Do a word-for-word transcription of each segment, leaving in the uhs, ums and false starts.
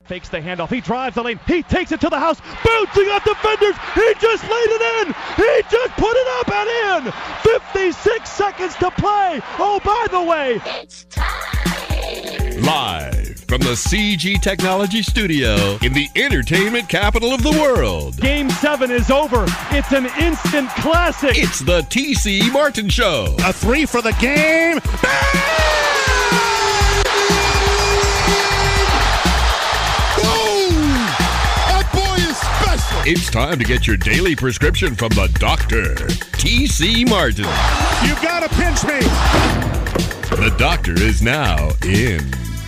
fakes the handoff. He drives the lane. He takes it to the house. Bouncing off defenders. He just laid it in. He just put it up and in. fifty-six seconds to play. Oh, by the way, it's time. Live from the C G Technology Studio in the entertainment capital of the world. Game seven is over. It's an instant classic. It's the T C Martin Show. A three for the game. It's time to get your daily prescription from the doctor, T C Martin. You gotta pinch me. The doctor is now in.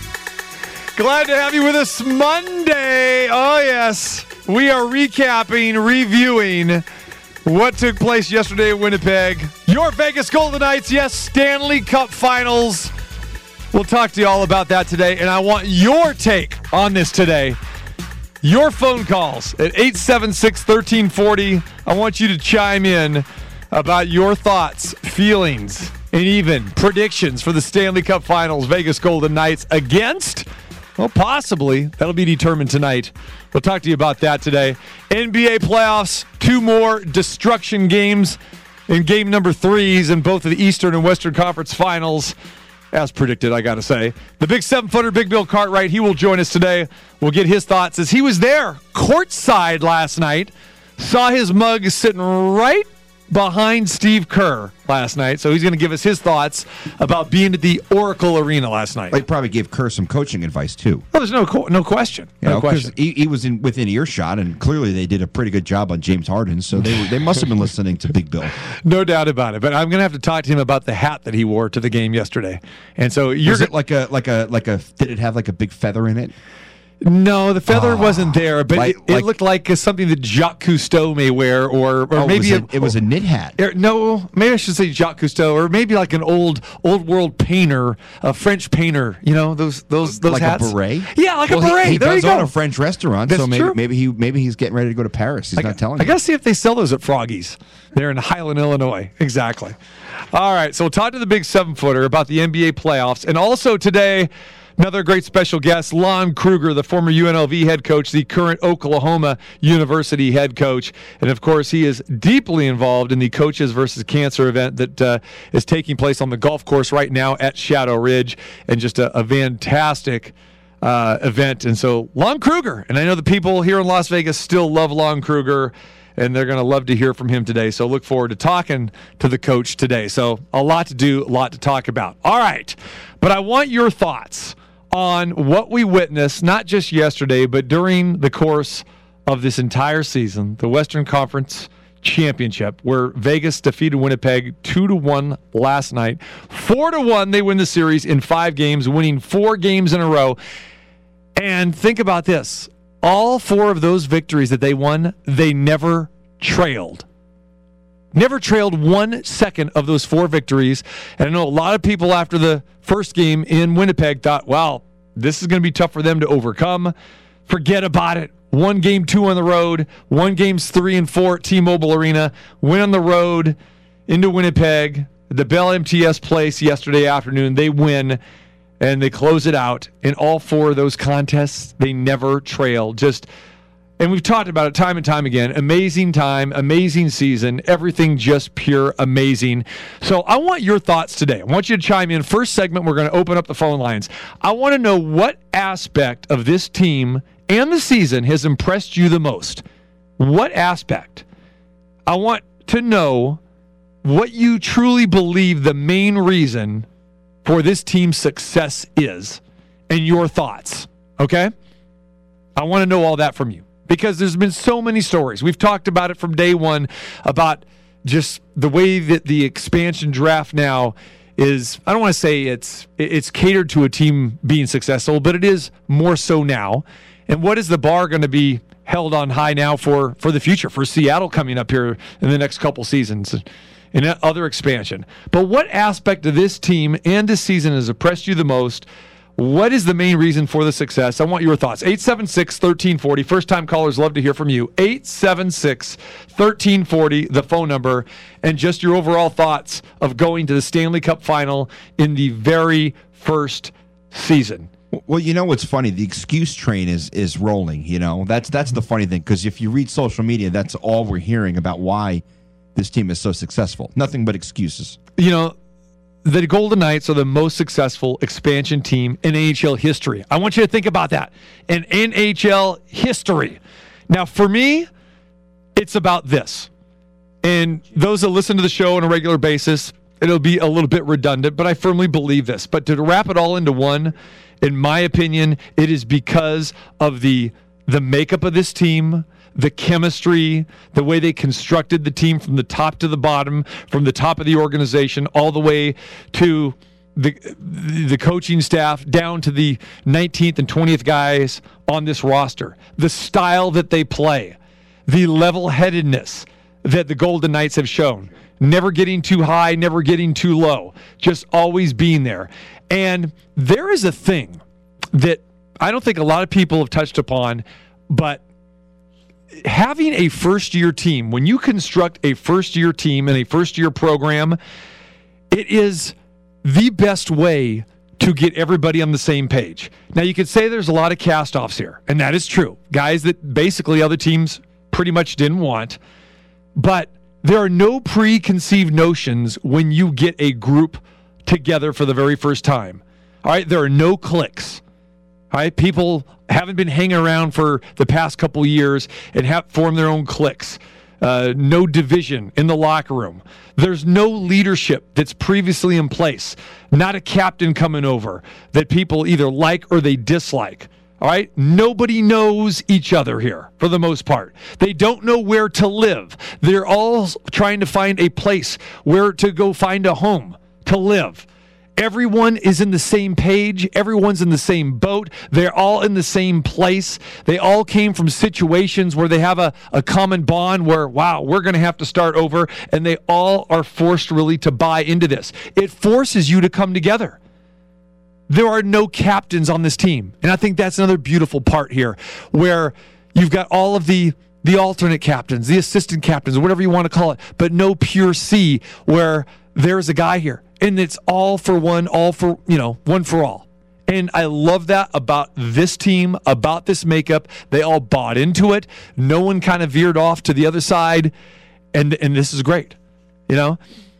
Glad to have you with us Monday. Oh, yes. We are recapping, reviewing what took place yesterday at Winnipeg. Your Vegas Golden Knights, yes, Stanley Cup Finals. We'll talk to you all about that today, and I want your take on this today. Your phone calls at eight seven six, one three four zero. I want you to chime in about your thoughts, feelings, and even predictions for the Stanley Cup Finals. Vegas Golden Knights against, well, possibly. That'll be determined tonight. We'll talk to you about that today. N B A playoffs, two more destruction games in game number threes in both of the Eastern and Western Conference Finals. As predicted, I got to say. The big seven-footer, Big Bill Cartwright, he will join us today. We'll get his thoughts as he was there courtside last night. Saw his mug sitting right behind Steve Kerr last night. So he's going to give us his thoughts about being at the Oracle Arena last night. They probably gave Kerr some coaching advice, too. Well, there's no no question. You no know, question. He, he was in within earshot, and clearly they did a pretty good job on James Harden, so they were, they must have been listening to Big Bill. No doubt about it. But I'm going to have to talk to him about the hat that he wore to the game yesterday. And so you're Was it like a like a like a? Did it have like a big feather in it? No, the feather Oh, wasn't there, but like- it, it like- looked like uh, something that Jacques Cousteau may wear, or or Oh, maybe it was, a, it was a knit hat. Er, No, maybe I should say Jacques Cousteau, or maybe like an old old world painter, a French painter. You know those those those like hats. a beret. Yeah, like well, a beret. He, he there does you go. own a French restaurant, That's so maybe true. maybe he maybe he's getting ready to go to Paris. He's I, not telling I you. gotta see if they sell those at Froggy's. They're in Highland, Illinois. Exactly. All right, so we'll talk to the big seven footer about the N B A playoffs, and also today. Another great special guest, Lon Kruger, the former U N L V head coach, the current Oklahoma University head coach. And, of course, he is deeply involved in the Coaches versus Cancer event that uh, is taking place on the golf course right now at Shadow Ridge. And just a, a fantastic uh, event. And so, Lon Kruger. And I know the people here in Las Vegas still love Lon Kruger, and they're going to love to hear from him today. So look forward to talking to the coach today. So a lot to do, a lot to talk about. All right. But I want your thoughts on what we witnessed, not just yesterday, but during the course of this entire season, the Western Conference Championship, where Vegas defeated Winnipeg two to one last night. four to one, they win the series in five games, winning four games in a row. And think about this. All four of those victories that they won, they never trailed. Never trailed one second of those four victories. And I know a lot of people after the first game in Winnipeg thought, wow, this is going to be tough for them to overcome. Forget about it. One game, two on the road. One game's three and four at T-Mobile Arena. Went on the road into Winnipeg, the Bell M T S place yesterday afternoon. They win, and they close it out. In all four of those contests, they never trailed. Just... And we've talked about it time and time again. Amazing time, amazing season, everything just pure amazing. So I want your thoughts today. I want you to chime in. First segment, we're going to open up the phone lines. I want to know what aspect of this team and the season has impressed you the most. What aspect? I want to know what you truly believe the main reason for this team's success is and your thoughts, okay? I want to know all that from you. Because there's been so many stories. We've talked about it from day one about just the way that the expansion draft now is, I don't want to say it's it's catered to a team being successful, but it is more so now. And what is the bar going to be held on high now for, for the future, for Seattle coming up here in the next couple seasons and other expansion? But what aspect of this team and this season has impressed you the most? What is the main reason for the success? I want your thoughts. eight seven six, one three four zero. First-time callers love to hear from you. eight seven six, one three four zero, the phone number, and just your overall thoughts of going to the Stanley Cup Final in the very first season. Well, you know what's funny? The excuse train is is rolling. You know that's that's the funny thing, because if you read social media, that's all we're hearing about why this team is so successful. Nothing but excuses. You know, the Golden Knights are the most successful expansion team in N H L history. I want you to think about that. In N H L history. Now, for me, it's about this. And those that listen to the show on a regular basis, it'll be a little bit redundant, but I firmly believe this. But to wrap it all into one, in my opinion, it is because of the the makeup of this team, the chemistry, the way they constructed the team from the top to the bottom, from the top of the organization all the way to the the coaching staff, down to the nineteenth and twentieth guys on this roster. The style that they play, the level-headedness that the Golden Knights have shown. Never getting too high, never getting too low, just always being there. And there is a thing that I don't think a lot of people have touched upon, but having a first-year team, when you construct a first-year team and a first-year program, it is the best way to get everybody on the same page. Now, you could say there's a lot of cast-offs here, and that is true. Guys that basically other teams pretty much didn't want, but there are no preconceived notions when you get a group together for the very first time. All right, there are no cliques. All right, people haven't been hanging around for the past couple years and have formed their own cliques. Uh, no division in the locker room. There's no leadership that's previously in place. Not a captain coming over that people either like or they dislike. All right? Nobody knows each other here for the most part. They don't know where to live. They're all trying to find a place where to go find a home to live. Everyone is in the same page. Everyone's in the same boat. They're all in the same place. They all came from situations where they have a, a common bond where, wow, we're going to have to start over. And they all are forced really to buy into this. It forces you to come together. There are no captains on this team. And I think that's another beautiful part here, where you've got all of the the alternate captains, the assistant captains, whatever you want to call it, but no pure C, where there's a guy here. And it's all for one, all for, you know, one for all. And I love that about this team, about this makeup. They all bought into it. No one kind of veered off to the other side. And and this is great. You know?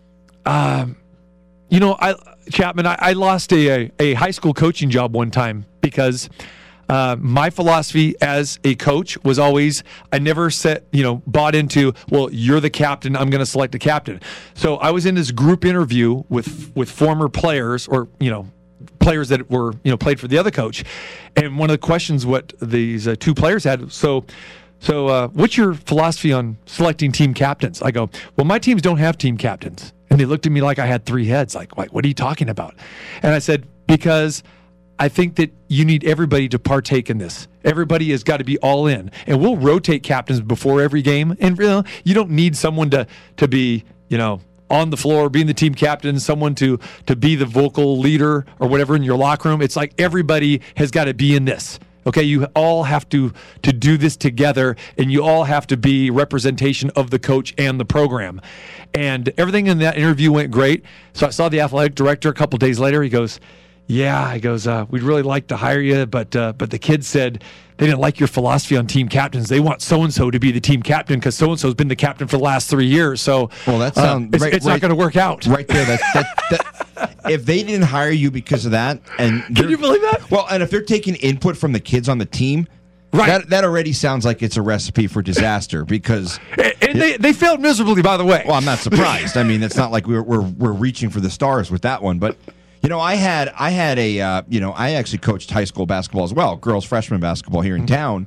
Um, you know, I Chapman, I, I lost a, a, a high school coaching job one time because uh, my philosophy as a coach was always, I never set, you know, bought into, well, you're the captain, I'm going to select a captain. So I was in this group interview with, with former players or, you know, players that were, you know, played for the other coach. And one of the questions what these uh, two players had, so, so uh, what's your philosophy on selecting team captains? I go, well, my teams don't have team captains. And they looked at me like I had three heads. Like, what are you talking about? And I said, because I think that you need everybody to partake in this. Everybody has got to be all in. And we'll rotate captains before every game. And you know, you don't need someone to to be, you know, on the floor, being the team captain, someone to to be the vocal leader or whatever in your locker room. It's like everybody has got to be in this. Okay, you all have to to do this together, and you all have to be representation of the coach and the program. And everything in that interview went great. So I saw the athletic director a couple days later. He goes, yeah, he goes, uh, we'd really like to hire you, but uh, but the kids said they didn't like your philosophy on team captains. They want so-and-so to be the team captain because so-and-so's been the captain for the last three years. So well, that sounds uh, it's, right, it's right, not going to work out. Right there. That, that, that, if they didn't hire you because of that, and can you believe that? Well, and if they're taking input from the kids on the team, right. that that already sounds like it's a recipe for disaster because and, and they they failed miserably, by the way. Well, I'm not surprised. I mean, it's not like we're we're we're reaching for the stars with that one, but. You know, I had I had a uh, you know I actually coached high school basketball as well, girls freshman basketball here in town,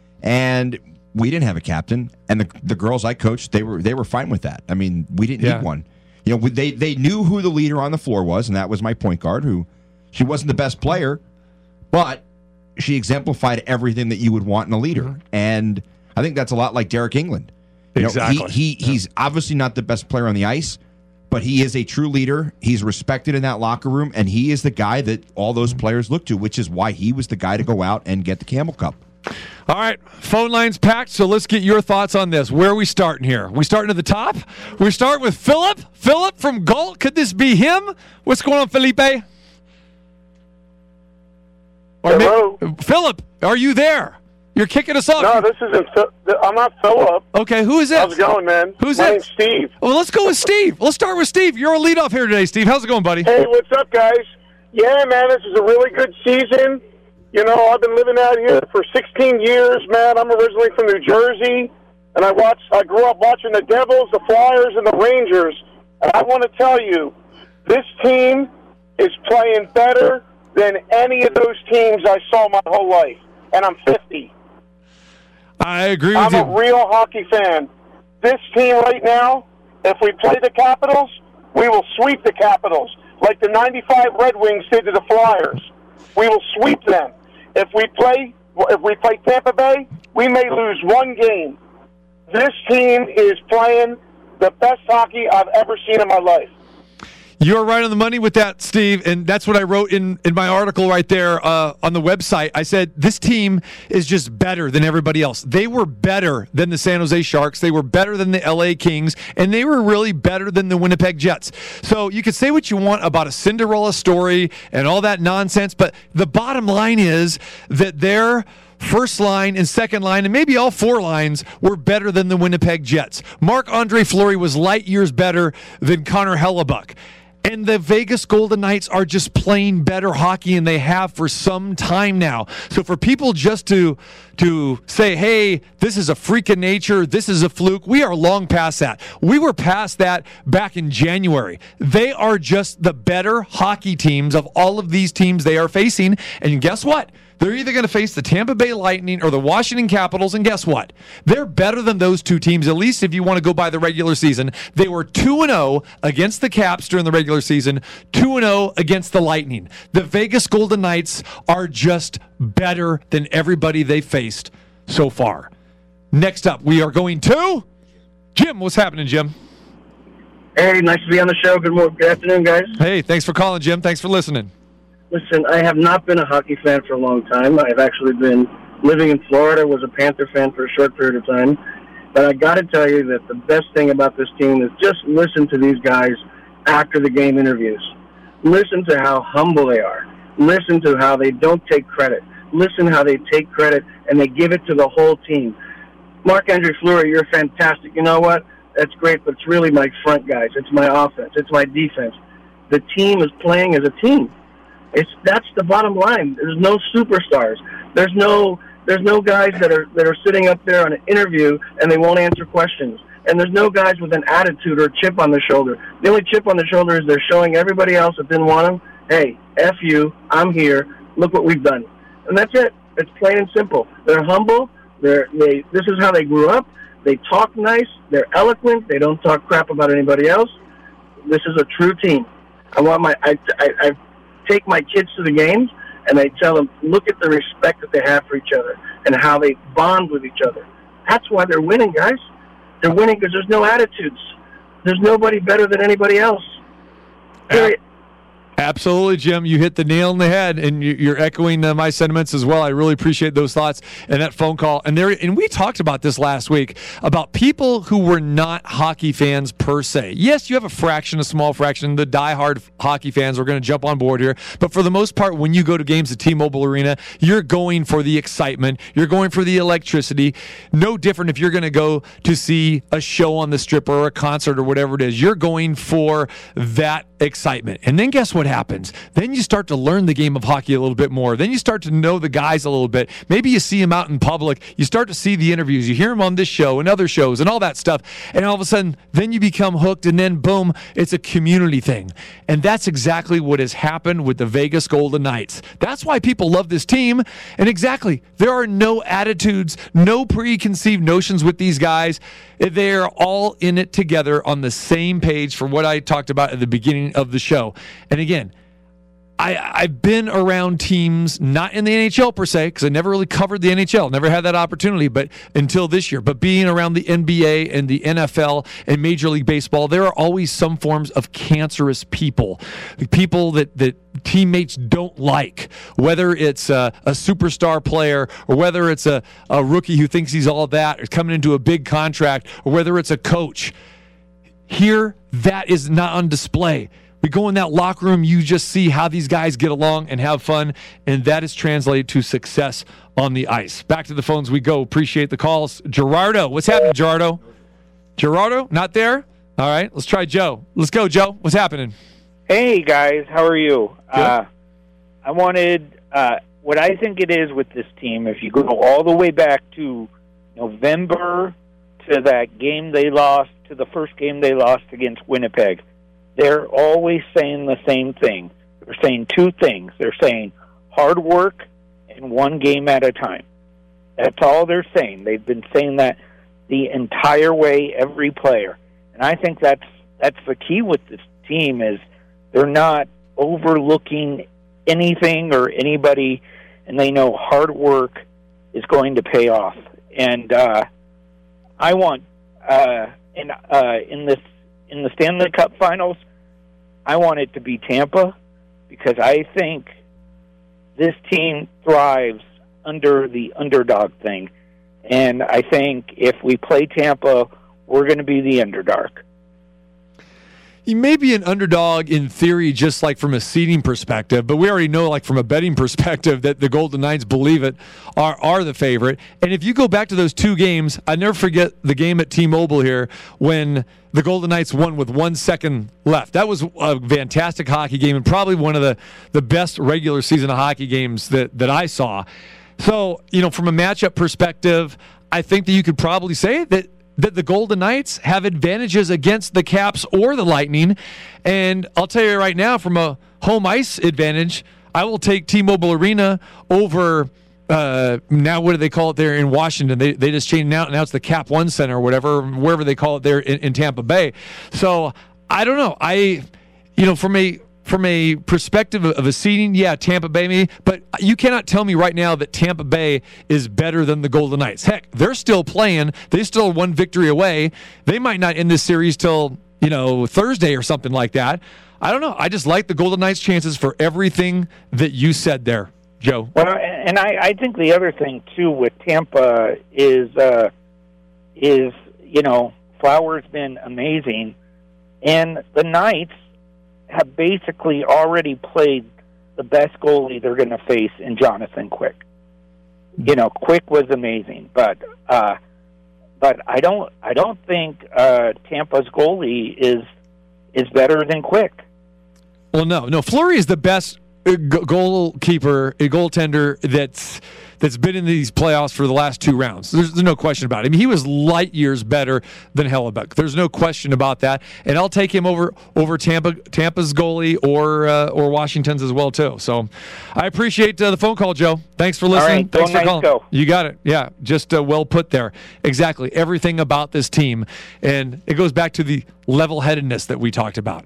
and we didn't have a captain. And the the girls I coached, they were they were fine with that. I mean, we didn't yeah. need one. You know, they they knew who the leader on the floor was, and that was my point guard. Who she wasn't the best player, but she exemplified everything that you would want in a leader. Mm-hmm. And I think that's a lot like Derek England. You exactly. Know, he, he he's obviously not the best player on the ice. But he is a true leader. He's respected in that locker room, and he is the guy that all those players look to, which is why he was the guy to go out and get the Camel Cup. All right, phone lines packed, so let's get your thoughts on this. Where are we starting here? We starting at the top? We start with Philip. Philip from Galt. Could this be him? What's going on, Felipe? Or Hello? may- Philip, are you there? You're kicking us off. No, this isn't. Phil- I'm not Philip. Okay, who is this? How's it going, man? Who's My that? name's Steve. Well, let's go with Steve. Let's start with Steve. You're a leadoff here today, Steve. How's it going, buddy? Hey, what's up, guys? Yeah, man, this is a really good season. You know, I've been living out here for sixteen years, man. I'm originally from New Jersey, and I watched. I grew up watching the Devils, the Flyers, and the Rangers. And I want to tell you, this team is playing better than any of those teams I saw my whole life. And I'm fifty. I agree with I'm you. a real hockey fan. This team right now, if we play the Capitals, we will sweep the Capitals like the ninety-five Red Wings did to the Flyers. We will sweep them. If we play, if we play Tampa Bay, we may lose one game. This team is playing the best hockey I've ever seen in my life. You're right on the money with that, Steve, and that's what I wrote in, in my article right there uh, on the website. I said, this team is just better than everybody else. They were better than the San Jose Sharks. They were better than the L A Kings, and they were really better than the Winnipeg Jets. So you can say what you want about a Cinderella story and all that nonsense, but the bottom line is that their first line and second line, and maybe all four lines, were better than the Winnipeg Jets. Marc-Andre Fleury was light years better than Connor Hellebuck. And the Vegas Golden Knights are just playing better hockey, and they have for some time now. So for people just to to say, hey, this is a freak of nature, this is a fluke, we are long past that. We were past that back in January. They are just the better hockey teams of all of these teams they are facing. And guess what? They're either going to face the Tampa Bay Lightning or the Washington Capitals, and guess what? They're better than those two teams, at least if you want to go by the regular season. They were two and oh against the Caps during the regular season, two and oh against the Lightning. The Vegas Golden Knights are just better than everybody they faced so far. Next up, we are going to Jim. What's happening, Jim? Hey, nice to be on the show. Good morning, good afternoon, guys. Hey, thanks for calling, Jim. Thanks for listening. Listen, I have not been a hockey fan for a long time. I've actually been living in Florida, was a Panther fan for a short period of time. But I got to tell you that the best thing about this team is just listen to these guys after the game interviews. Listen to how humble they are. Listen to how they don't take credit. Listen how they take credit and they give it to the whole team. Marc-Andre Fleury, you're fantastic. You know what? That's great, but it's really my front guys. It's my offense. It's my defense. The team is playing as a team. It's that's the bottom line. There's no superstars. There's no there's no guys that are that are sitting up there on an interview and they won't answer questions. And there's no guys with an attitude or a chip on the shoulder. The only chip on the shoulder is they're showing everybody else that didn't want them, hey, F you, I'm here. Look what we've done. And that's it. It's plain and simple. They're humble. They're they. This is how they grew up. They talk nice. They're eloquent. They don't talk crap about anybody else. This is a true team. I want my I I. I take my kids to the games, and I tell them, look at the respect that they have for each other and how they bond with each other. That's why they're winning, guys. They're winning because there's no attitudes. There's nobody better than anybody else. Period. Absolutely, Jim. You hit the nail on the head, and you're echoing uh, my sentiments as well. I really appreciate those thoughts and that phone call. And there, and we talked about this last week about people who were not hockey fans per se. Yes, you have a fraction, a small fraction. The diehard hockey fans are going to jump on board here, but for the most part, when you go to games at T-Mobile Arena, you're going for the excitement. You're going for the electricity. No different if you're going to go to see a show on the Strip or a concert or whatever it is. You're going for that excitement. And then guess what happens? Then you start to learn the game of hockey a little bit more. Then you start to know the guys a little bit. Maybe you see them out in public. You start to see the interviews. You hear them on this show and other shows and all that stuff. And all of a sudden, then you become hooked, and then boom, it's a community thing. And that's exactly what has happened with the Vegas Golden Knights. That's why people love this team. And exactly, there are no attitudes, no preconceived notions with these guys. They're all in it together on the same page for what I talked about at the beginning of the show. And again, I, I've been around teams, not in the N H L per se, because I never really covered the N H L, never had that opportunity, but until this year. But being around the N B A and the N F L and Major League Baseball, there are always some forms of cancerous people, people that, that teammates don't like, whether it's a, a superstar player or whether it's a, a rookie who thinks he's all that or coming into a big contract or whether it's a coach. Here, that is not on display. We go in that locker room, you just see how these guys get along and have fun, and that is translated to success on the ice. Back to the phones we go. Appreciate the calls. Gerardo, what's happening, Gerardo? Gerardo, not there? All right, let's try Joe. Let's go, Joe. What's happening? Hey, guys. How are you? Uh, I wanted uh, what I think it is with this team, if you go all the way back to November to that game they lost, to the first game they lost against Winnipeg, they're always saying the same thing. They're saying two things. They're saying hard work and one game at a time. That's all they're saying. They've been saying that the entire way, every player. And I think that's that's the key with this team is they're not overlooking anything or anybody, and they know hard work is going to pay off. And uh, I want uh, in uh, in this in the Stanley Cup Finals, I want it to be Tampa because I think this team thrives under the underdog thing. And I think if we play Tampa, we're going to be the underdog. You may be an underdog in theory, just like from a seeding perspective, but we already know, like from a betting perspective, that the Golden Knights believe it are are the favorite. And if you go back to those two games, I never forget the game at T-Mobile here when the Golden Knights won with one second left. That was a fantastic hockey game and probably one of the, the best regular season of hockey games that, that I saw. So, you know, from a matchup perspective, I think that you could probably say that that the Golden Knights have advantages against the Caps or the Lightning. And I'll tell you right now, from a home ice advantage, I will take T-Mobile Arena over, uh, now what do they call it there in Washington? They they just changed now, now it's the Cap One Center or whatever, wherever they call it there in, in Tampa Bay. So I don't know. I, you know, from a From a perspective of a seeding, yeah, Tampa Bay me, but you cannot tell me right now that Tampa Bay is better than the Golden Knights. Heck, they're still playing. They still one victory away. They might not end this series till, you know, Thursday or something like that. I don't know. I just like the Golden Knights' chances for everything that you said there, Joe. Well, and I, I think the other thing, too, with Tampa is, uh, is you know, Flower's been amazing, and the Knights have basically already played the best goalie they're going to face in Jonathan Quick. You know, Quick was amazing, but uh, but I don't I don't think uh, Tampa's goalie is is better than Quick. Well, no, no. Fleury is the best g- goalkeeper, a goaltender that's that's been in these playoffs for the last two rounds. There's, there's no question about it. I mean, he was light years better than Hellebuck. There's no question about that. And I'll take him over over Tampa Tampa's goalie or uh, or Washington's as well too. So I appreciate uh, the phone call, Joe. Thanks for listening. All right, Thanks go for calling. Go. You got it. Yeah, just uh, well put there. Exactly. Everything about this team, and it goes back to the level-headedness that we talked about.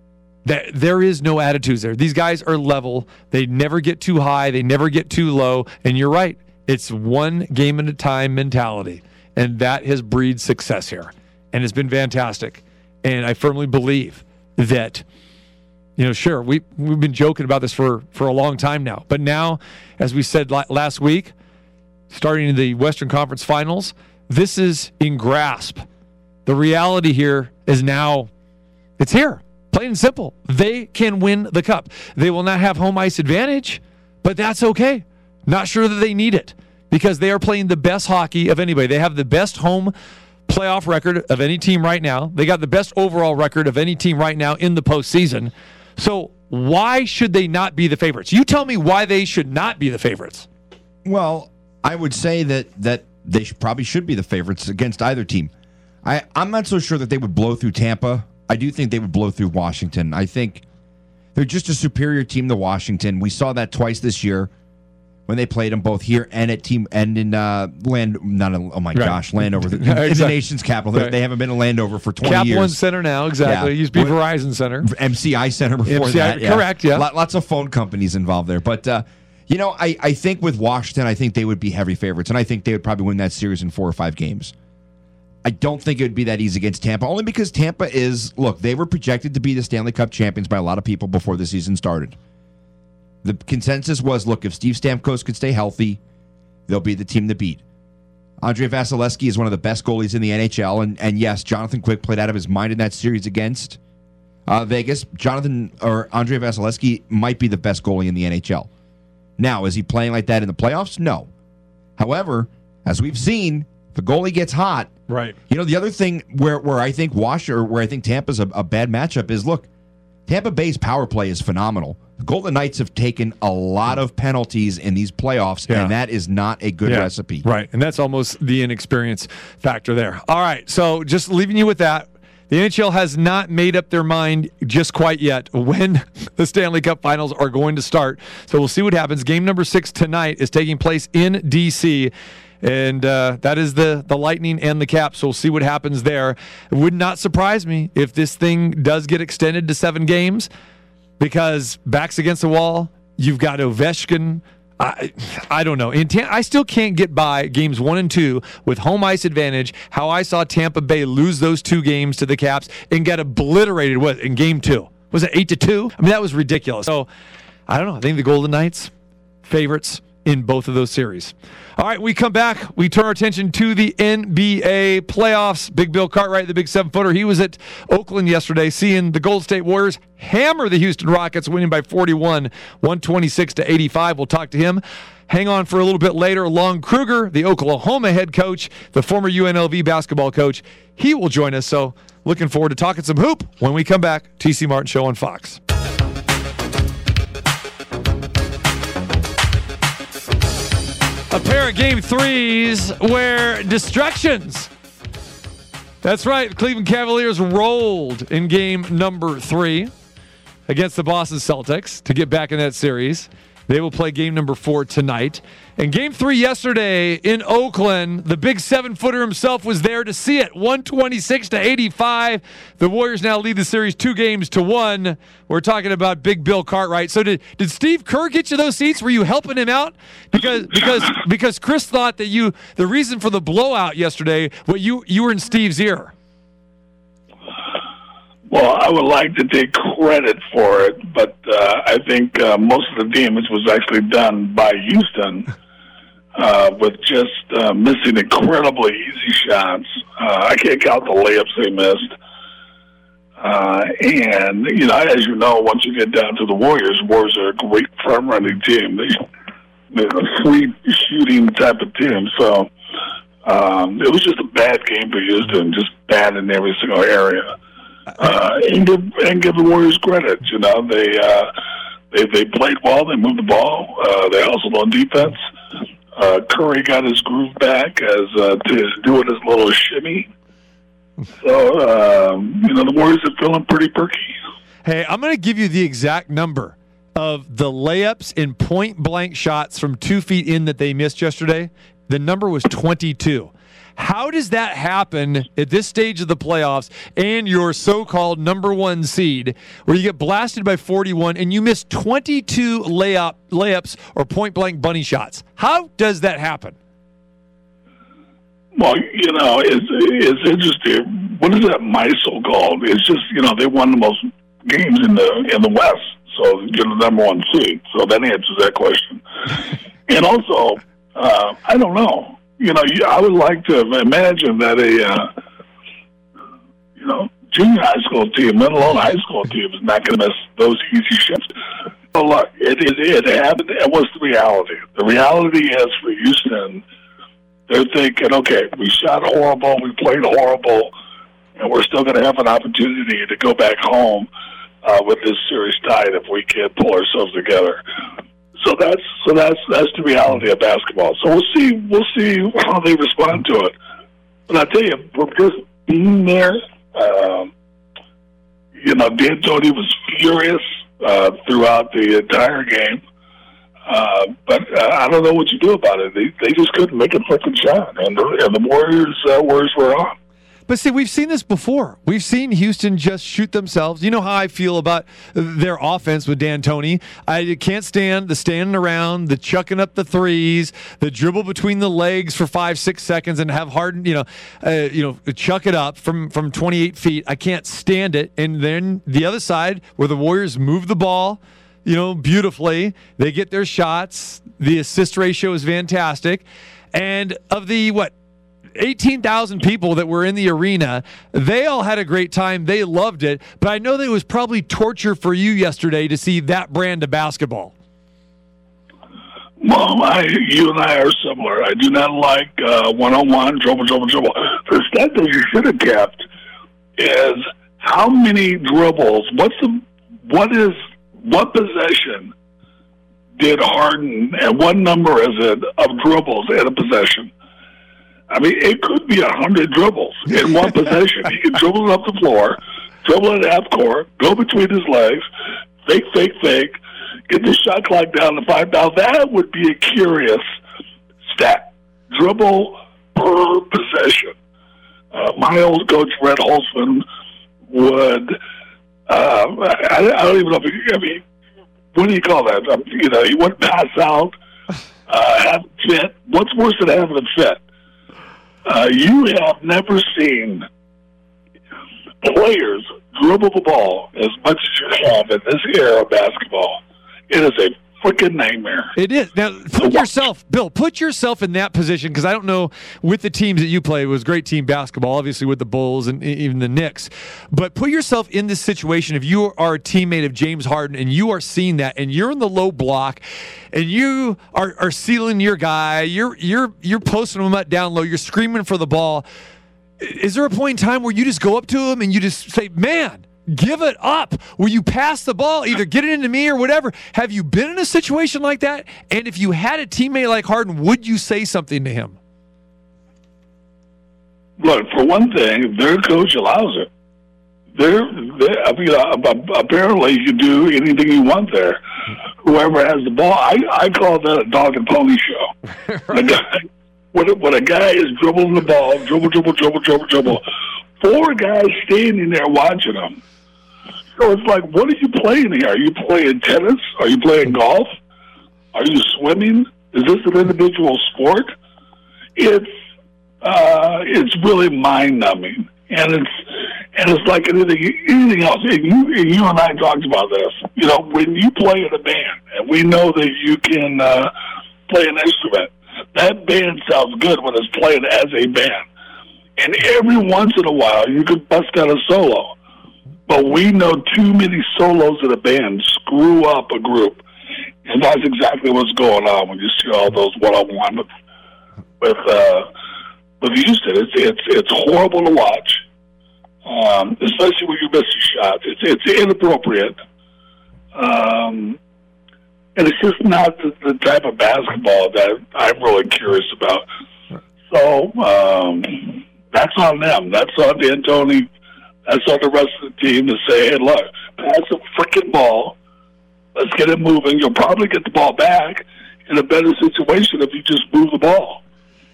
That there is no attitudes there. These guys are level. They never get too high. They never get too low. And you're right. It's one game at a time mentality. And that has breed success here. And it's been fantastic. And I firmly believe that, you know, sure, we, we've been joking about this for, for a long time now. But now, as we said last week, starting the Western Conference Finals, this is in grasp. The reality here is now, it's here. Plain and simple. They can win the cup. They will not have home ice advantage, but that's okay. Not sure that they need it because they are playing the best hockey of anybody. They have the best home playoff record of any team right now. They got the best overall record of any team right now in the postseason. So why should they not be the favorites? You tell me why they should not be the favorites. Well, I would say that that they should, probably should be the favorites against either team. I, I'm not so sure that they would blow through Tampa. I do think they would blow through Washington. I think they're just a superior team to Washington. We saw that twice this year when they played them both here and at team and in uh, land. Not a, oh my right. gosh, Landover in, exactly. in the nation's capital. Right. They haven't been in Landover for twenty Cap years. One Center now, exactly. Yeah. It used to be Verizon Center, M C I Center before M C I, that. Yeah. Correct. Yeah, lots of phone companies involved there, but. Uh, You know, I, I think with Washington, I think they would be heavy favorites, and I think they would probably win that series in four or five games. I don't think it would be that easy against Tampa, only because Tampa is, look, they were projected to be the Stanley Cup champions by a lot of people before the season started. The consensus was, look, if Steve Stamkos could stay healthy, they'll be the team to beat. Andrei Vasilevsky is one of the best goalies in the N H L, and, and yes, Jonathan Quick played out of his mind in that series against uh, Vegas, Jonathan or Andrei Vasilevsky might be the best goalie in the N H L. Now, is he playing like that in the playoffs? No. However, as we've seen, if a goalie gets hot, right. You know, the other thing where, where I think Washer, where I think Tampa's a, a bad matchup is, look, Tampa Bay's power play is phenomenal. The Golden Knights have taken a lot of penalties in these playoffs, Yeah. and that is not a good Yeah. recipe. Right, and that's almost the inexperience factor there. All right, so just leaving you with that. The N H L has not made up their mind just quite yet when the Stanley Cup Finals are going to start. So we'll see what happens. Game number six tonight is taking place in D C, and uh, that is the, the Lightning and the Caps. So we'll see what happens there. It would not surprise me if this thing does get extended to seven games because backs against the wall, you've got Ovechkin. I, I don't know. In Tam- I still can't get by games one and two with home ice advantage. How I saw Tampa Bay lose those two games to the Caps and get obliterated what in game two. Was it eight to two? I mean, that was ridiculous. So I don't know. I think the Golden Knights favorites in both of those series. All right, we come back. We turn our attention to the N B A playoffs. Big Bill Cartwright, the big seven-footer, he was at Oakland yesterday seeing the Golden State Warriors hammer the Houston Rockets, winning by forty-one, one twenty-six to eighty-five. We'll talk to him. Hang on for a little bit later. Lon Kruger, the Oklahoma head coach, the former U N L V basketball coach, he will join us. So looking forward to talking some hoop when we come back. T C Martin Show on Fox. A pair of game threes where distractions. That's right. Cleveland Cavaliers rolled in game number three against the Boston Celtics to get back in that series. They will play game number four tonight. And game three yesterday in Oakland, the big seven-footer himself was there to see it. one twenty-six to eighty-five. The Warriors now lead the series two games to one. We're talking about Big Bill Cartwright. So did, did Steve Kerr get you those seats? Were you helping him out? Because because because Chris thought that you the reason for the blowout yesterday, what you you were in Steve's ear. Well, I would like to take credit for it, but uh, I think uh, most of the damage was actually done by Houston uh, with just uh, missing incredibly easy shots. Uh, I can't count the layups they missed. Uh, and, you know, as you know, once you get down to the Warriors, Warriors are a great front-running team. They, they're a free shooting type of team. So um, it was just a bad game for Houston, just bad in every single area. Uh, and give and give the Warriors credit. You know, they uh, they they played well. They moved the ball. Uh, they hustled on defense. Uh, Curry got his groove back as uh, to doing his little shimmy. So um, you know, the Warriors are feeling pretty perky. Hey, I'm going to give you the exact number of the layups and point blank shots from two feet in that they missed yesterday. The number was twenty-two. How does that happen at this stage of the playoffs and your so-called number one seed where you get blasted by forty-one and you miss twenty-two layup layups or point-blank bunny shots? How does that happen? Well, you know, it's, it's interesting. What is that Mysel called? It's just, you know, they won the most games in the in the West, so you're the number one seed. So that answers that question. And also, uh, I don't know. You know, I would like to imagine that a, uh, you know, junior high school team, let alone high school team, is not going to miss those easy shots. So look, it, it, it happened. It was the reality. The reality is for Houston, they're thinking, okay, we shot horrible, we played horrible, and we're still going to have an opportunity to go back home uh, with this series tied if we can pull ourselves together. So that's so that's that's the reality of basketball. So we'll see we'll see how they respond to it. But I tell you, for just being there, um, you know, D'Antoni was furious uh, throughout the entire game. Uh, but uh, I don't know what you do about it. They they just couldn't make a freaking shot, and the, and the Warriors uh, Warriors were on. But see, we've seen this before. We've seen Houston just shoot themselves. You know how I feel about their offense with D'Antoni. I can't stand the standing around, the chucking up the threes, the dribble between the legs for five, six seconds, and have Harden, you know, uh, you know, chuck it up from, from twenty-eight feet. I can't stand it. And then the other side, where the Warriors move the ball, you know, beautifully, they get their shots. The assist ratio is fantastic. And of the what? eighteen thousand people that were in the arena. They all had a great time. They loved it. But I know that it was probably torture for you yesterday to see that brand of basketball. Well, I, you and I are similar. I do not like uh, one-on-one, dribble, dribble, dribble. The stat that you should have kept is how many dribbles, what's the, what is, what possession did Harden, and what number is it of dribbles in a possession? I mean, it could be a hundred dribbles in one possession. He can dribble it up the floor, dribble it half court, go between his legs, fake, fake, fake, get the shot clock down to five. Now, that would be a curious stat. Dribble per possession. Uh, my old coach, Red Holzman, would, uh, I, I don't even know if he, I mean, what do you call that? Um, you know, he wouldn't pass out, uh, have it fit. What's worse than having it fit? Uh, you have never seen players dribble the ball as much as you have in this era of basketball. It is a freaking nightmare. It is. Now, put yourself, Bill, put yourself in that position, because I don't know with the teams that you played, it was great team basketball, obviously with the Bulls and even the Knicks. But put yourself in this situation. If you are a teammate of James Harden and you are seeing that and you're in the low block and you are, are sealing your guy, you're you're you're posting him up down low, you're screaming for the ball. Is there a point in time where you just go up to him and you just say, man, give it up? Will you pass the ball? Either get it into me or whatever. Have you been in a situation like that? And if you had a teammate like Harden, would you say something to him? Look, for one thing, their coach allows it. They're, they're, I mean, uh, apparently you can do anything you want there. Whoever has the ball, I, I call that a dog and pony show. Right. A guy, when, when a guy is dribbling the ball, dribble, dribble, dribble, dribble, dribble, four guys standing there watching him. So it's like, what are you playing here? Are you playing tennis? Are you playing golf? Are you swimming? Is this an individual sport? It's uh, it's really mind numbing, and it's and it's like anything anything else. And you and you and I talked about this. You know, when you play in a band, and we know that you can uh, play an instrument, that band sounds good when it's playing as a band. And every once in a while, you can bust out a solo. But we know too many solos in a band screw up a group. And that's exactly what's going on when you see all those one-on-one with, with, uh, with Houston. It's, it's, it's horrible to watch, um, especially when you miss a shot. It's, it's inappropriate. Um, and it's just not the, the type of basketball that I'm really curious about. So, um... that's on them. That's on D'Antoni. That's on the rest of the team to say, hey, look, pass a freaking ball. Let's get it moving. You'll probably get the ball back in a better situation if you just move the ball.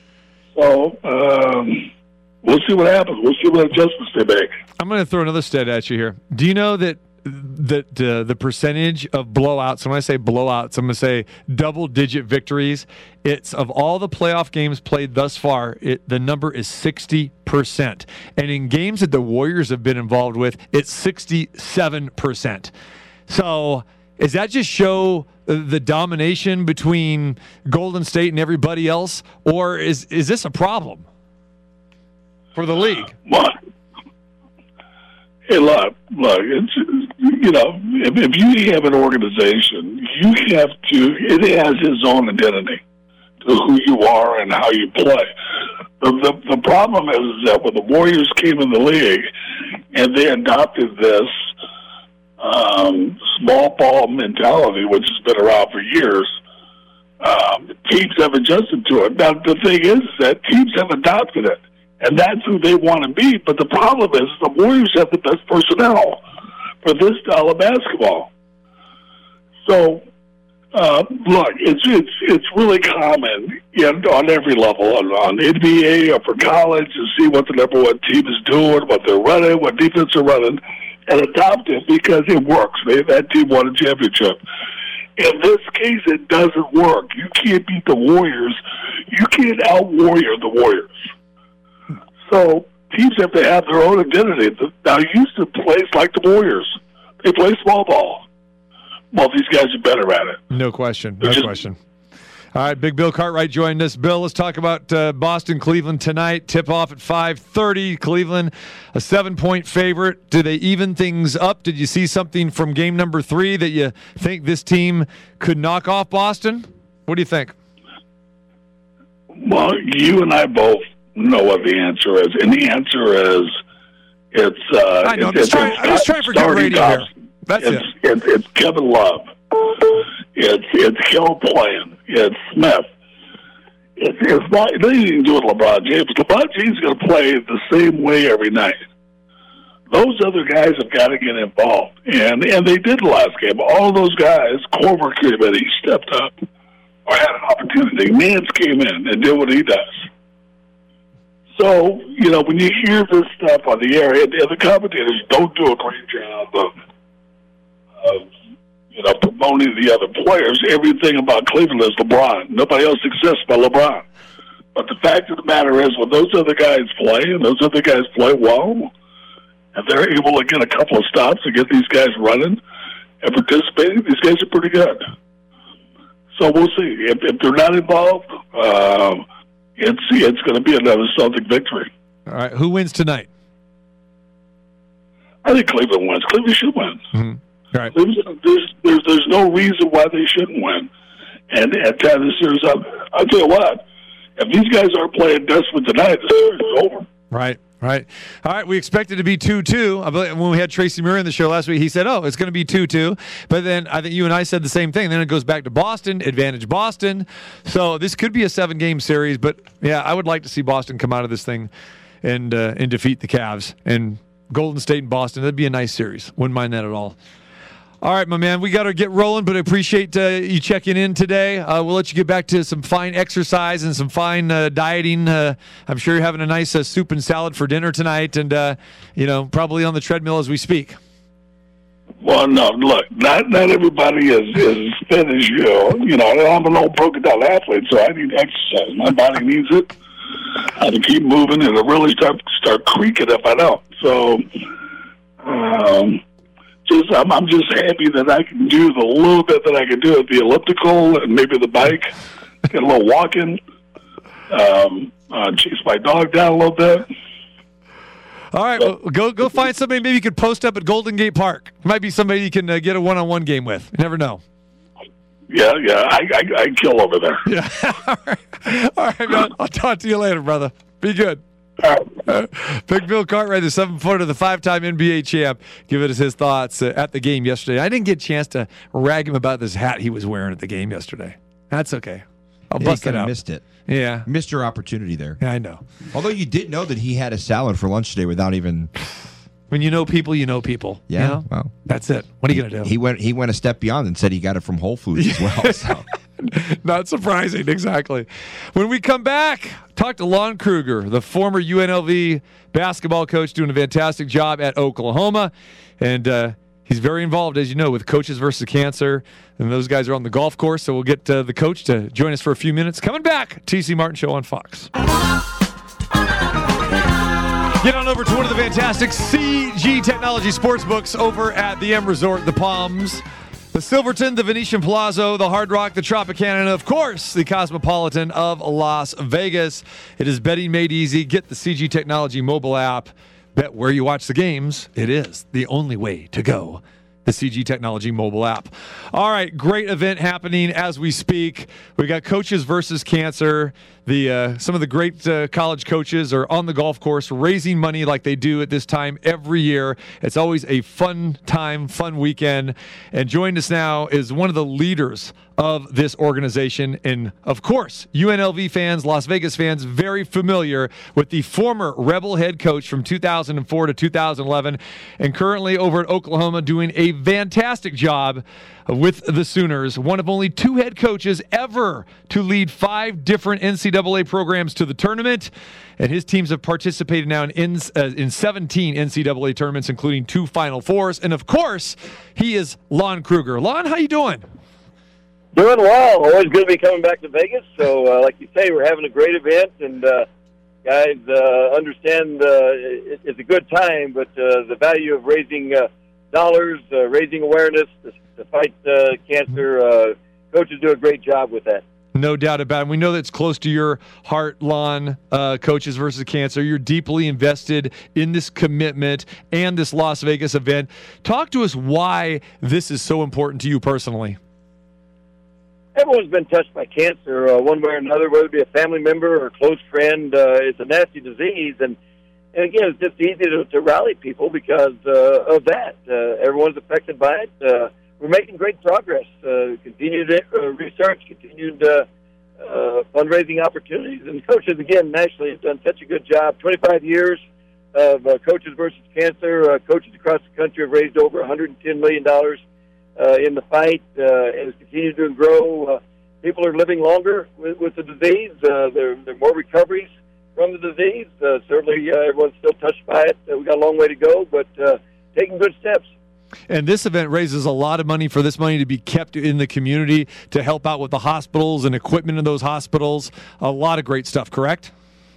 So um, we'll see what happens. We'll see what adjustments they make. I'm going to throw another stat at you here. Do you know that that uh, the percentage of blowouts, when I say blowouts, I'm going to say double-digit victories, it's of all the playoff games played thus far, it, the number is sixty percent. And in games that the Warriors have been involved with, it's sixty-seven percent. So does that just show the domination between Golden State and everybody else, or is, is this a problem for the league? What? Hey, look, look, it's, you know, if, if you have an organization, you have to, it has its own identity to who you are and how you play. The, the, the problem is that when the Warriors came in the league and they adopted this um, small ball mentality, which has been around for years, um, teams have adjusted to it. Now, the thing is that teams have adopted it. And that's who they want to be. But the problem is the Warriors have the best personnel for this style of basketball. So, uh, look, it's it's it's really common in, on every level, on, on N B A or for college, to see what the number one team is doing, what they're running, what defense are running, and adopt it because it works. They, that team won a championship. In this case, it doesn't work. You can't beat the Warriors. You can't out-warrior the Warriors. So teams have to have their own identity. Now, Houston plays like the Warriors. They play small ball. Well, these guys are better at it. No question. No just, question. All right, Big Bill Cartwright joined us. Bill, let's talk about uh, Boston-Cleveland tonight. Tip-off at five thirty. Cleveland, a seven-point favorite. Do they even things up? Did you see something from game number three that you think this team could knock off Boston? What do you think? Well, you and I both know what the answer is, and the answer is it's. Uh, I know. It's, I'm just trying, I'm just trying for good radio here. That's it's, it. It's, it's Kevin Love. It's it's Hill playing. It's Smith. It's it's not. It doesn't even do with LeBron James. LeBron James is going to play the same way every night. Those other guys have got to get involved, and and they did last game. All those guys, Korver came in, he stepped up, or had an opportunity. Nance came in and did what he does. So, you know, when you hear this stuff on the air, and, and the commentators don't do a great job of, of, you know, promoting the other players, everything about Cleveland is LeBron. Nobody else exists but LeBron. But the fact of the matter is, when those other guys play, and those other guys play well, and they're able to get a couple of stops and get these guys running and participating, these guys are pretty good. So we'll see. If, if they're not involved, um, it's it's going to be another Celtic victory. All right, who wins tonight? I think Cleveland wins. Cleveland should win. Mm-hmm. All right. Cleveland, there's, there's there's no reason why they shouldn't win. And and tie this series up. I'll tell you what. If these guys aren't playing desperate tonight, the series is over. Right. Right. All right. We expect it to be two two. I believe when we had Tracy Murray on the show last week, he said, oh, it's going to be two two. But then I think you and I said the same thing. Then it goes back to Boston, advantage Boston. So this could be a seven-game series. But, yeah, I would like to see Boston come out of this thing and, uh, and defeat the Cavs. And Golden State and Boston, that'd be a nice series. Wouldn't mind that at all. All right, my man, we got to get rolling, but I appreciate uh, you checking in today. Uh, we'll let you get back to some fine exercise and some fine uh, dieting. Uh, I'm sure you're having a nice uh, soup and salad for dinner tonight and, uh, you know, probably on the treadmill as we speak. Well, no, look, not not everybody is, is as fit as you. You know, I'm an old broken-down athlete, so I need exercise. My body needs it. I have to keep moving, and it'll really start, start creaking if I don't. So, um... Just, I'm, I'm just happy that I can do the little bit that I can do at the elliptical and maybe the bike, get a little walking, um, uh, chase my dog down a little bit. All right, well, go go find somebody maybe you could post up at Golden Gate Park. Might be somebody you can uh, get a one-on-one game with. You never know. Yeah, yeah, I, I, I kill over there. Yeah. All right, All right, man. I'll talk to you later, brother. Be good. Uh, Big Bill Cartwright, the seven-footer, the five-time N B A champ, giving us his thoughts uh, at the game yesterday. I didn't get a chance to rag him about this hat he was wearing at the game yesterday. That's okay. I'll yeah, bust you it out. Missed it. Yeah. Missed your opportunity there. Yeah, I know. Although you did know that he had a salad for lunch today without even... When you know people, you know people. Yeah, you know? well. That's it. What are you going to do? He went, he went a step beyond and said he got it from Whole Foods as well. So. Not surprising, exactly. When we come back, talk to Lon Kruger, the former U N L V basketball coach, doing a fantastic job at Oklahoma. And uh, he's very involved, as you know, with Coaches versus Cancer. And those guys are on the golf course, so we'll get uh, the coach to join us for a few minutes. Coming back, T C Martin Show on Fox. Get on over to one of the fantastic C G Technology Sportsbooks over at the M Resort, the Palms. The Silverton, the Venetian Palazzo, the Hard Rock, the Tropicana, and of course, the Cosmopolitan of Las Vegas. It is betting made easy. Get the C G Technology mobile app. Bet where you watch the games. It is the only way to go. The C G Technology mobile app. All right, great event happening as we speak. We got Coaches versus Cancer. The uh, some of the great uh, college coaches are on the golf course raising money like they do at this time every year. It's always a fun time, fun weekend. And joining us now is one of the leaders of this organization. And, of course, U N L V fans, Las Vegas fans, very familiar with the former Rebel head coach from two thousand four to two thousand eleven and currently over at Oklahoma doing a fantastic job with the Sooners. One of only two head coaches ever to lead five different N C double A programs to the tournament. And his teams have participated now in, uh, in seventeen N C double A tournaments, including two Final Fours. And, of course, he is Lon Kruger. Lon, how you doing? Doing well. Always good to be coming back to Vegas. So, uh, like you say, we're having a great event, and uh, guys uh, understand uh, it, it's a good time, but uh, the value of raising uh, dollars, uh, raising awareness to, to fight uh, cancer, uh, coaches do a great job with that. No doubt about it. We know that it's close to your heart, Lon, uh, Coaches versus Cancer. You're deeply invested in this commitment and this Las Vegas event. Talk to us why this is so important to you personally. Everyone's been touched by cancer uh, one way or another, whether it be a family member or a close friend. Uh, it's a nasty disease, and, and again, it's just easy to, to rally people because uh, of that. Uh, everyone's affected by it. Uh, we're making great progress. Uh, continued uh, research, continued uh, uh, fundraising opportunities, and coaches, again, nationally have done such a good job. twenty-five years of uh, Coaches versus Cancer. Uh, coaches across the country have raised over one hundred ten million dollars Uh, in the fight, uh, and it's continued to grow. Uh, people are living longer with, with the disease. Uh, there, there are more recoveries from the disease. Uh, certainly, uh, everyone's still touched by it. Uh, we got a long way to go, but uh, taking good steps. And this event raises a lot of money for this money to be kept in the community to help out with the hospitals and equipment in those hospitals. A lot of great stuff, correct?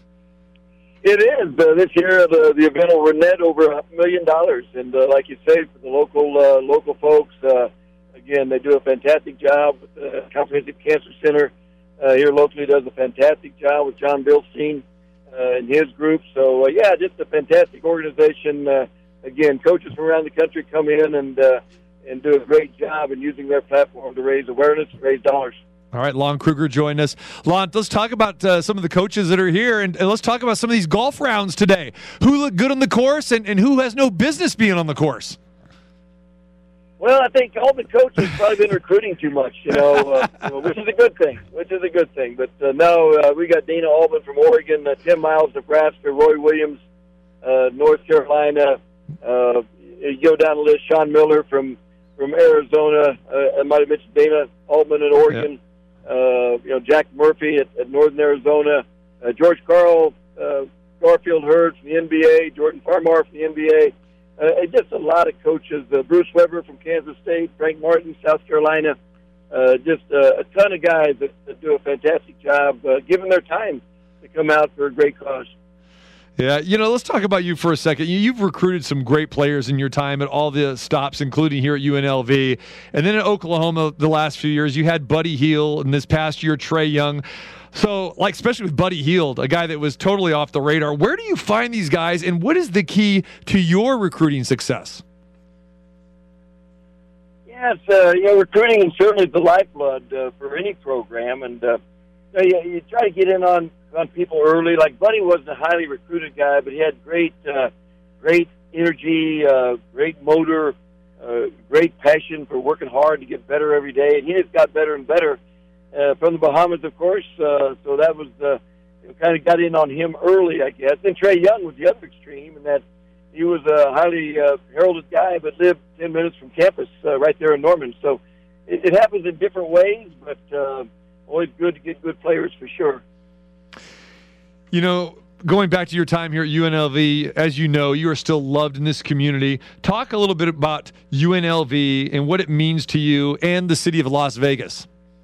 It is. Uh, this year, the, the event will net over a million dollars. And uh, like you say, for the local uh, local folks, uh, again, they do a fantastic job with the Comprehensive Cancer Center uh, here locally does a fantastic job with John Bilstein uh, and his group. So, uh, yeah, just a fantastic organization. Uh, again, coaches from around the country come in and, uh, and do a great job in using their platform to raise awareness and raise dollars. All right, Lon Kruger joined us. Lon, let's talk about uh, some of the coaches that are here, and, and let's talk about some of these golf rounds today. Who looked good on the course, and, and who has no business being on the course? Well, I think all the coaches have probably been recruiting too much, you know, uh, you know, which is a good thing, which is a good thing. But uh, no, uh, we got Dana Altman from Oregon, uh, Tim Miles, Nebraska, Roy Williams, uh, North Carolina. Uh, you go down the list, Sean Miller from, from Arizona. Uh, I might have mentioned Dana Altman in Oregon. Yeah. Uh, you know, Jack Murphy at, at Northern Arizona, uh, George Carl, uh, Garfield Hurd from the N B A, Jordan Farmar from the N B A, uh, just a lot of coaches. Uh, Bruce Weber from Kansas State, Frank Martin, South Carolina, uh, just uh, a ton of guys that, that do a fantastic job, uh, giving their time to come out for a great cause. Yeah, you know, let's talk about you for a second. You, you've recruited some great players in your time at all the stops, including here at U N L V. And then in Oklahoma the last few years, you had Buddy Hield, and this past year, Trae Young. So, like, especially with Buddy Hield, a guy that was totally off the radar, where do you find these guys, and what is the key to your recruiting success? Yeah, it's, uh, you know, recruiting is certainly the lifeblood uh, for any program. And uh, you, you try to get in on on people early. Like Buddy wasn't a highly recruited guy, but he had great, uh, great energy, uh, great motor, uh, great passion for working hard to get better every day. And he just got better and better uh, from the Bahamas, of course. Uh, so that was uh, you know, kind of got in on him early, I guess. Then Trae Young was the other extreme, in that he was a highly uh, heralded guy, but lived ten minutes from campus uh, right there in Norman. So it, it happens in different ways, but uh, always good to get good players for sure. You know, going back to your time here at U N L V, as you know, you are still loved in this community. Talk a little bit about U N L V and what it means to you and the city of Las Vegas.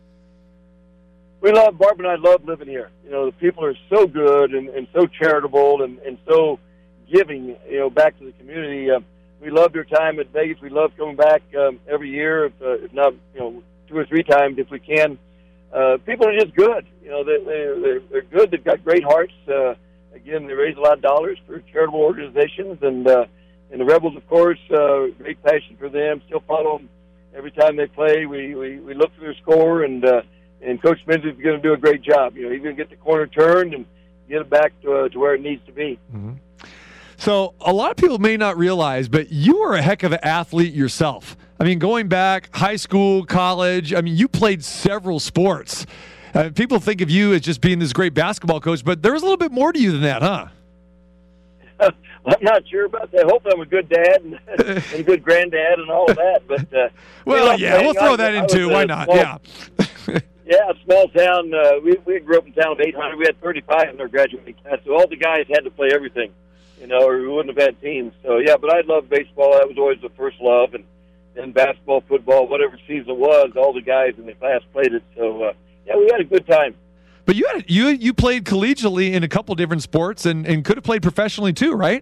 We love, Barb and I love living here. You know, the people are so good and, and so charitable and, and so giving, you know, back to the community. Uh, we loved our time at Vegas. We love coming back um, every year, if, uh, if not, you know, two or three times if we can. Uh, people are just good. You know, they, they're, they're good. They've got great hearts. Uh, again, they raise a lot of dollars for charitable organizations. And, uh, and the Rebels, of course, uh, great passion for them. Still follow them every time they play. We, we, we look for their score, and uh, and Coach Menzies is going to do a great job. You know, he's going to get the corner turned and get it back to, uh, to where it needs to be. Mm-hmm. So a lot of people may not realize, but you were a heck of an athlete yourself. I mean, going back, high school, college, I mean, you played several sports. Uh, people think of you as just being this great basketball coach, but there was a little bit more to you than that, huh? Well, I'm not sure about that. I hope I'm a good dad and, and a good granddad and all of that. But uh, well, yeah, we'll throw I, that in too. Why not? Small, yeah. yeah, small town. Uh, we, we grew up in town of eight hundred. We had thirty-five in our graduating class, so all the guys had to play everything, you know, or we wouldn't have had teams. So, yeah, but I loved baseball. That was always the first love. And then basketball, football, whatever season it was, all the guys in the class played it. So, uh, yeah, we had a good time. But you had you you played collegiately in a couple different sports and, and could have played professionally too, right?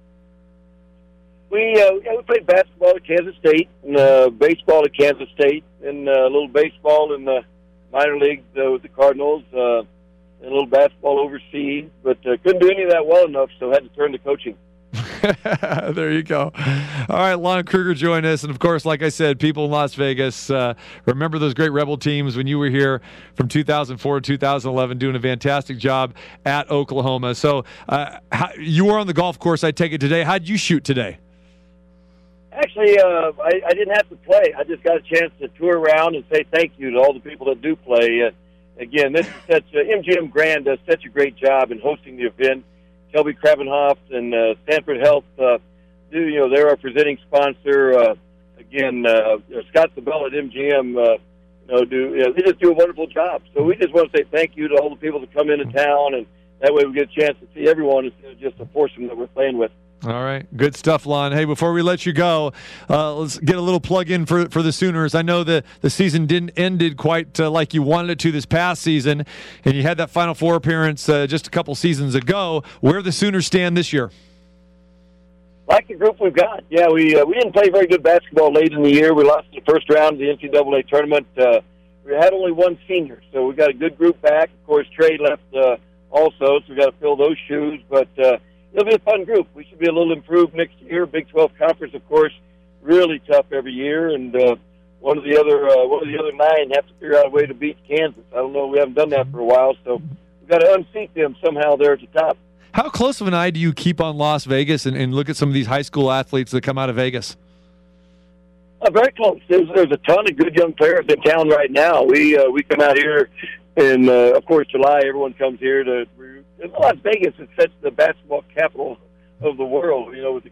We uh, yeah, we played basketball at Kansas State and uh, baseball at Kansas State and uh, a little baseball in the minor leagues uh, with the Cardinals, uh, and a little basketball overseas, but uh, couldn't do any of that well enough, so had to turn to coaching. There you go. All right, Lon Kruger joined us. And, of course, like I said, people in Las Vegas, uh, remember those great Rebel teams when you were here from two thousand four to two thousand eleven, doing a fantastic job at Oklahoma. So uh, how, you were on the golf course, I take it, today. How did you shoot today? Actually, uh, I, I didn't have to play. I just got a chance to tour around and say thank you to all the people that do play. Uh, again, this is such uh, M G M Grand does such a great job in hosting the event. Shelby Krabenhoff and uh, Stanford Health, uh, do you know they're our presenting sponsor. Uh, again, uh, Scott Sabella at M G M, uh, you know, do you know, they just do a wonderful job. So we just want to say thank you to all the people that come into town, and that way we get a chance to see everyone instead of just a foursome that we're playing with. All right. Good stuff, Lon. Hey, before we let you go, uh, let's get a little plug in for, for the Sooners. I know the, the season didn't ended quite uh, like you wanted it to this past season, and you had that Final Four appearance uh, just a couple seasons ago. Where the Sooners stand this year? Like the group we've got. Yeah, we uh, we didn't play very good basketball late in the year. We lost the first round of the N C double A tournament. Uh, we had only one senior, so we got a good group back. Of course, Trey left uh, also, so we got to fill those shoes, but uh, it'll be a fun group. We should be a little improved next year. Big twelve Conference, of course, really tough every year, and uh, one of the other uh, one of the other nine have to figure out a way to beat Kansas. I don't know. We haven't done that for a while, so we've got to unseat them somehow there at the top. How close of an eye do you keep on Las Vegas and, and look at some of these high school athletes that come out of Vegas? Uh, very close. There's, there's a ton of good young players in town right now. We uh, we come out here in, uh, of course, July. Everyone comes here to. Las Vegas is such the basketball capital of the world. You know, with the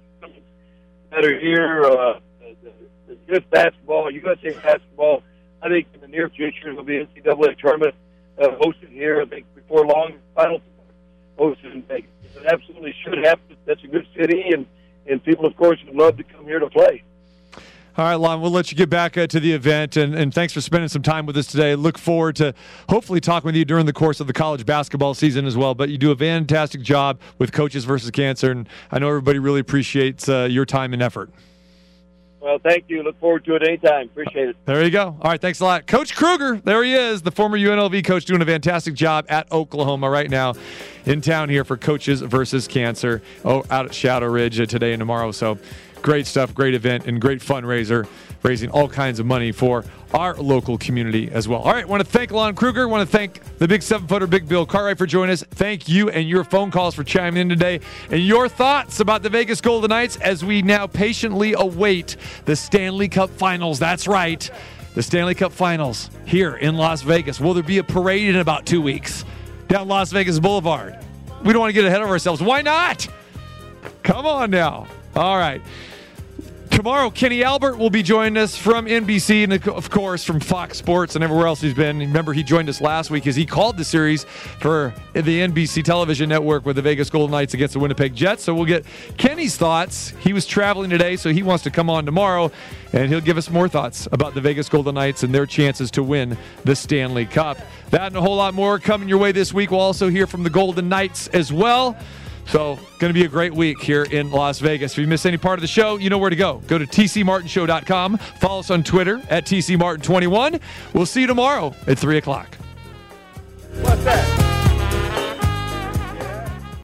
that are here, uh, the, the good basketball, U S A basketball. I think in the near future there will be an N C double A tournament uh, hosted here. I think before long, final hosted in Vegas. It absolutely should happen. That's a good city, and and people, of course, would love to come here to play. All right, Lon, we'll let you get back uh, to the event, and, and thanks for spending some time with us today. Look forward to hopefully talking with you during the course of the college basketball season as well. But you do a fantastic job with Coaches versus Cancer, and I know everybody really appreciates uh, your time and effort. Well, thank you. Look forward to it anytime. Appreciate it. There you go. All right, thanks a lot. Coach Kruger, there he is, the former U N L V coach, doing a fantastic job at Oklahoma right now in town here for Coaches versus Cancer oh, out at Shadow Ridge uh, today and tomorrow. So great stuff, great event, and great fundraiser, raising all kinds of money for our local community as well. All right, want to thank Lon Kruger. Want to thank the big seven-footer, Big Bill Cartwright, for joining us. Thank you and your phone calls for chiming in today. And your thoughts about the Vegas Golden Knights as we now patiently await the Stanley Cup Finals. That's right, the Stanley Cup Finals here in Las Vegas. Will there be a parade in about two weeks down Las Vegas Boulevard? We don't want to get ahead of ourselves. Why not? Come on now. All right. Tomorrow, Kenny Albert will be joining us from N B C and, of course, from Fox Sports and everywhere else he's been. Remember, he joined us last week as he called the series for the N B C television network with the Vegas Golden Knights against the Winnipeg Jets. So we'll get Kenny's thoughts. He was traveling today, so he wants to come on tomorrow, and he'll give us more thoughts about the Vegas Golden Knights and their chances to win the Stanley Cup. That and a whole lot more coming your way this week. We'll also hear from the Golden Knights as well. So, going to be a great week here in Las Vegas. If you miss any part of the show, you know where to go. Go to T C Martin Show dot com. Follow us on Twitter at T C Martin twenty-one. We'll see you tomorrow at three o'clock.